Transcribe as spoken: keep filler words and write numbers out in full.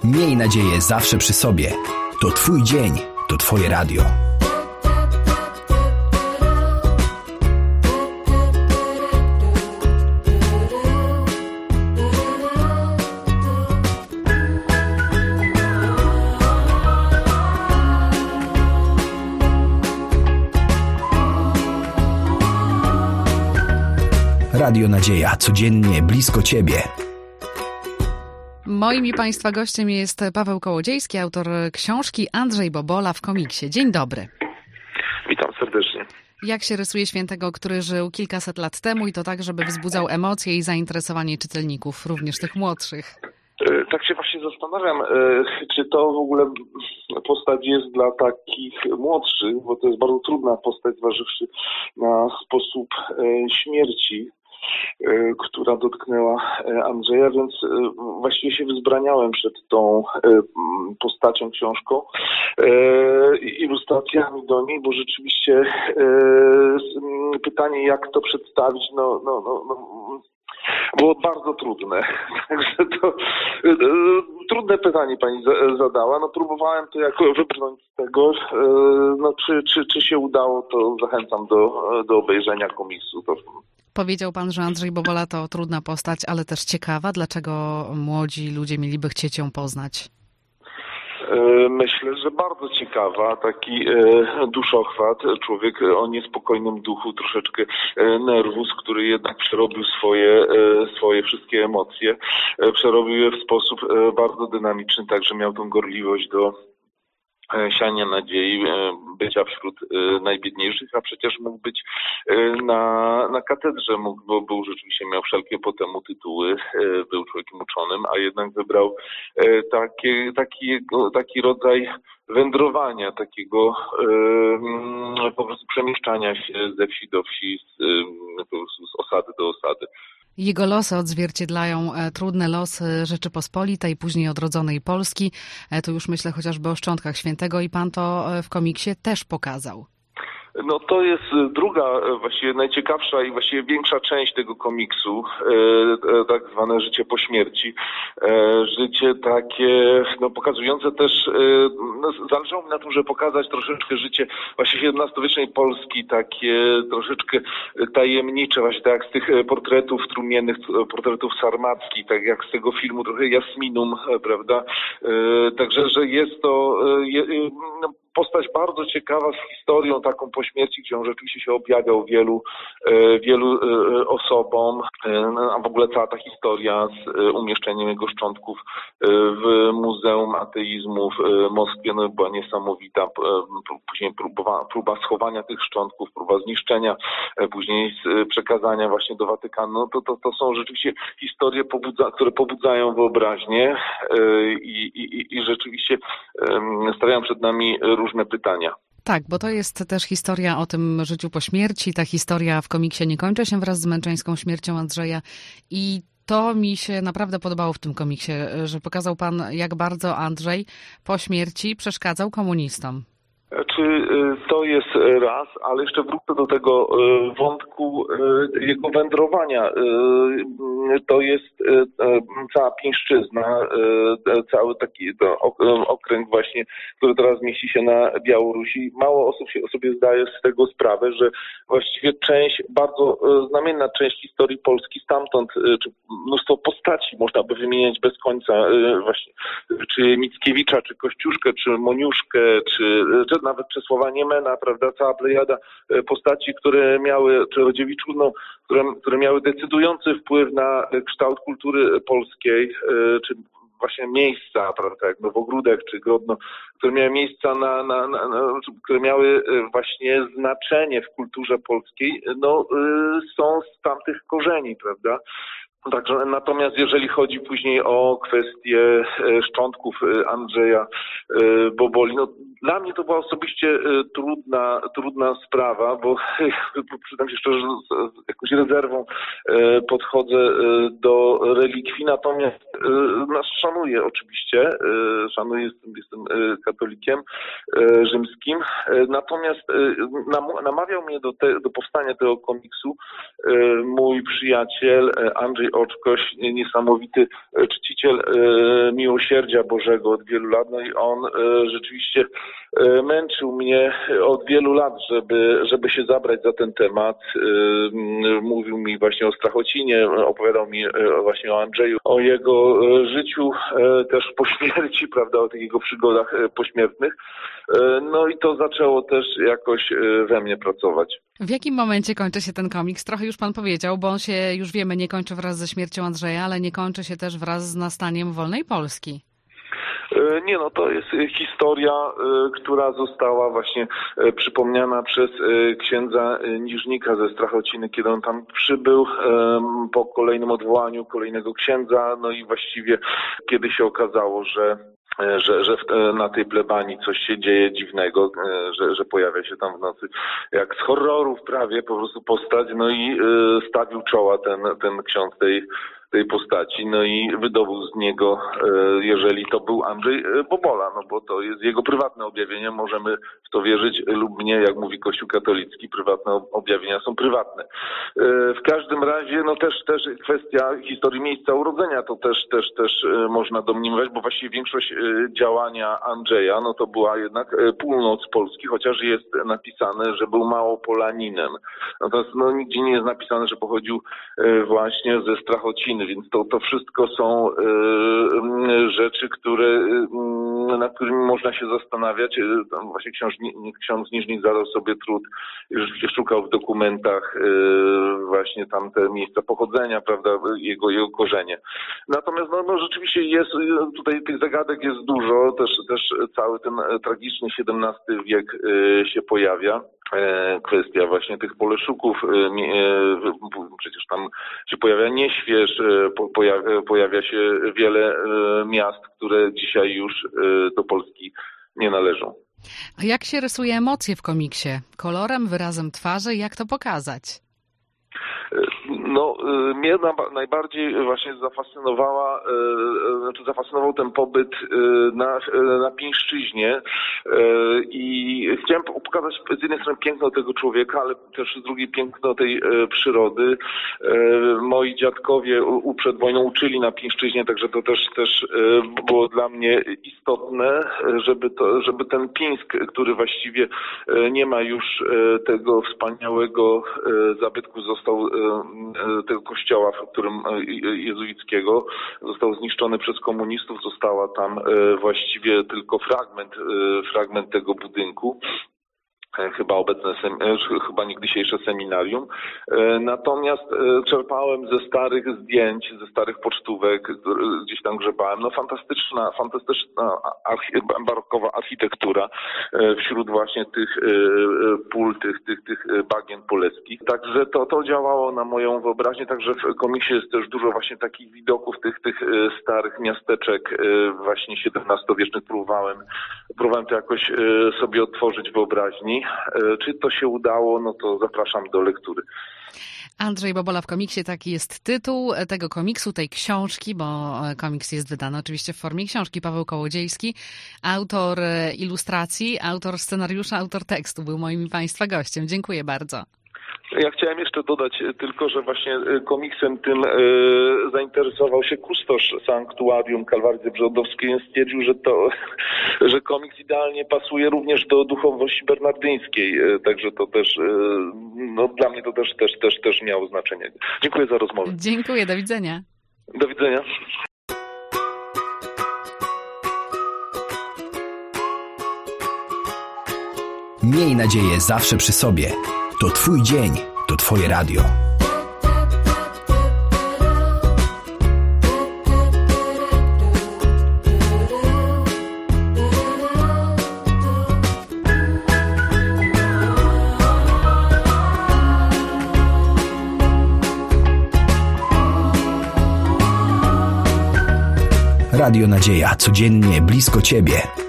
Miej nadzieję zawsze przy sobie. To Twój dzień, to Twoje radio. Radio Nadzieja, codziennie blisko Ciebie. Moim i Państwa gościem jest Paweł Kołodziejski, autor książki Andrzej Bobola w komiksie. Dzień dobry. Witam serdecznie. Jak się rysuje świętego, który żył kilkaset lat temu i to tak, żeby wzbudzał emocje i zainteresowanie czytelników, również tych młodszych? Tak się właśnie zastanawiam, czy to w ogóle postać jest dla takich młodszych, bo to jest bardzo trudna postać, zważywszy na sposób śmierci, która dotknęła Andrzeja, więc właściwie się wzbraniałem przed tą postacią, książką, ilustracjami do niej, bo rzeczywiście pytanie, jak to przedstawić, no, no, no, no było bardzo trudne. Także to trudne pytanie pani zadała. No próbowałem to jako wybrnąć z tego. No czy, czy, czy się udało, to zachęcam do, do obejrzenia komiksu. To... Powiedział pan, że Andrzej Bobola to trudna postać, ale też ciekawa. Dlaczego młodzi ludzie mieliby chcieć ją poznać? Myślę, że bardzo ciekawa, taki duszochwat, człowiek o niespokojnym duchu, troszeczkę nerwus, który jednak przerobił swoje, swoje wszystkie emocje, przerobił je w sposób bardzo dynamiczny, także miał tą gorliwość do siania nadziei, bycia wśród najbiedniejszych, a przecież mógł być na, na katedrze, mógł, bo był rzeczywiście, miał wszelkie potem tytuły, był człowiekiem uczonym, a jednak wybrał takie, taki, taki rodzaj wędrowania, takiego po prostu przemieszczania się ze wsi do wsi, z, po prostu z osady do osady. Jego losy odzwierciedlają trudne losy Rzeczypospolitej, później odrodzonej Polski. Tu już myślę chociażby o szczątkach świętego i pan to w komiksie też pokazał. No to jest druga, właściwie najciekawsza i właściwie większa część tego komiksu, e, tak zwane życie po śmierci. E, życie takie, no pokazujące też, e, no, zależało mi na tym, żeby pokazać troszeczkę życie właśnie siedemnastowiecznej Polski, takie troszeczkę tajemnicze, właśnie tak jak z tych portretów trumiennych, portretów sarmackich, tak jak z tego filmu trochę Jasminum, prawda? E, także, że jest to je, no, postać bardzo ciekawa z historią taką po śmierci, gdzie on rzeczywiście się objawiał wielu, wielu osobom, a w ogóle cała ta historia z umieszczeniem jego szczątków w Muzeum Ateizmu w Moskwie no, była niesamowita. Później próba, próba schowania tych szczątków, próba zniszczenia, później przekazania właśnie do Watykanu. No, to, to, to są rzeczywiście historie, pobudza, które pobudzają wyobraźnię i, i, i rzeczywiście stawiają przed nami różne pytania. Tak, bo to jest też historia o tym życiu po śmierci. Ta historia w komiksie nie kończy się wraz z męczeńską śmiercią Andrzeja i to mi się naprawdę podobało w tym komiksie, że pokazał pan, jak bardzo Andrzej po śmierci przeszkadzał komunistom. Czy to jest raz, ale jeszcze wrócę do tego wątku jego wędrowania. To jest cała Pińszczyzna, cały taki okręg właśnie, który teraz mieści się na Białorusi. Mało osób się sobie zdaje z tego sprawę, że właściwie część, bardzo znamienna część historii Polski stamtąd, czy mnóstwo postaci można by wymieniać bez końca, właśnie, czy Mickiewicza, czy Kościuszkę, czy Moniuszkę, czy, czy nawet Czesława Niemena, prawda, cała plejada postaci, które miały, czy Rodziewiczów, no, które, które miały decydujący wpływ na kształt kultury polskiej, czy właśnie miejsca, prawda, jak Nowogródek czy Grodno, które miały miejsca na, na, na, na które miały właśnie znaczenie w kulturze polskiej, no, są z tamtych korzeni, prawda. Także natomiast jeżeli chodzi później o kwestię szczątków Andrzeja Boboli, no dla mnie to była osobiście trudna, trudna sprawa, bo przyznam się szczerze, jakąś rezerwą podchodzę do relikwii, natomiast nas szanuję oczywiście, szanuję, jestem, jestem katolikiem rzymskim, natomiast namawiał mnie do, te, do powstania tego komiksu mój przyjaciel Andrzej Oczkoś, niesamowity czciciel miłosierdzia Bożego od wielu lat, no i on rzeczywiście męczył mnie od wielu lat, żeby, żeby się zabrać za ten temat. Mówił mi właśnie o Strachocinie, opowiadał mi właśnie o Andrzeju, o jego życiu też po śmierci, prawda, o tych jego przygodach pośmiertnych. No i to zaczęło też jakoś we mnie pracować. W jakim momencie kończy się ten komiks? Trochę już pan powiedział, bo on się, już wiemy, nie kończy wraz ze śmiercią Andrzeja, ale nie kończy się też wraz z nastaniem wolnej Polski. Nie, no to jest historia, która została właśnie przypomniana przez księdza Niżnika ze Strachociny, kiedy on tam przybył po kolejnym odwołaniu kolejnego księdza, no i właściwie kiedy się okazało, że że, że na tej plebanii coś się dzieje dziwnego, że, że pojawia się tam w nocy jak z horrorów prawie po prostu postać, no i stawił czoła ten, ten ksiądz tej tej postaci, no i wydobył z niego, jeżeli to był Andrzej Bobola, no bo to jest jego prywatne objawienie, możemy w to wierzyć lub nie, jak mówi Kościół katolicki, prywatne objawienia są prywatne. W każdym razie, no też, też kwestia historii miejsca urodzenia, to też, też, też można domniemywać, bo właściwie większość działania Andrzeja, no to była jednak północ Polski, chociaż jest napisane, że był Małopolaninem. Natomiast no, nigdzie nie jest napisane, że pochodził właśnie ze Strachociny, więc to, to wszystko są y, rzeczy, które, y, nad którymi można się zastanawiać. Właśnie książ, ksiądz Niżnik zadał sobie trud, już szukał w dokumentach y, właśnie tamte miejsca pochodzenia, prawda, jego, jego korzenie. Natomiast no, no, rzeczywiście jest, tutaj tych zagadek jest dużo, też, też cały ten tragiczny siedemnasty wiek y, się pojawia. Kwestia właśnie tych Poleszuków, przecież tam się pojawia Nieśwież, pojawia, pojawia się wiele miast, które dzisiaj już do Polski nie należą. A jak się rysuje emocje w komiksie? Kolorem, wyrazem twarzy? Jak to pokazać? No, mnie najbardziej właśnie zafascynowała, znaczy zafascynował ten pobyt na, na Pińszczyźnie i chciałem pokazać z jednej strony piękno tego człowieka, ale też z drugiej piękno tej przyrody. Moi dziadkowie przed wojną uczyli na Pińszczyźnie, także to też, też było dla mnie istotne, żeby, to, żeby ten Pińsk, który właściwie nie ma już tego wspaniałego zabytku, został tego kościoła, w którym jezuickiego, został zniszczony przez komunistów, została tam właściwie tylko fragment, fragment tego budynku. Chyba obecne, chyba niegdysiejsze seminarium. Natomiast czerpałem ze starych zdjęć, ze starych pocztówek, gdzieś tam grzebałem. No fantastyczna, fantastyczna archi- barokowa architektura wśród właśnie tych pól, tych, tych, tych bagien poleskich. Także to, to działało na moją wyobraźnię, także w komiksie jest też dużo właśnie takich widoków tych, tych starych miasteczek właśnie siedemnastowiecznych. Próbowałem, próbowałem to jakoś sobie otworzyć wyobraźni. Czy to się udało, no to zapraszam do lektury. Andrzej Bobola w komiksie, taki jest tytuł tego komiksu, tej książki, bo komiks jest wydany oczywiście w formie książki. Paweł Kołodziejski, autor ilustracji, autor scenariusza, autor tekstu, był moim i Państwa gościem. Dziękuję bardzo. Ja chciałem jeszcze dodać tylko, że właśnie komiksem tym e, zainteresował się kustosz sanktuarium Kalwarii Brzozowskiej. Stwierdził, że to, że komiks idealnie pasuje również do duchowości bernardyńskiej. E, także to też, e, no dla mnie to też, też, też, też miało znaczenie. Dziękuję za rozmowę. Dziękuję, do widzenia. Do widzenia. Miej nadzieję zawsze przy sobie. To Twój dzień, to Twoje radio. Radio Nadzieja, codziennie blisko Ciebie.